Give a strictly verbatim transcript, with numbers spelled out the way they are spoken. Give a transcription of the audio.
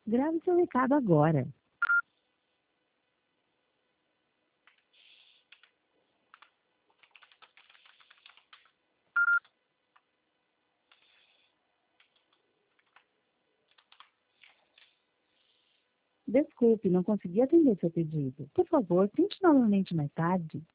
Grave seu recado agora. Desculpe, não consegui atender seu pedido. Por favor, tente novamente mais tarde.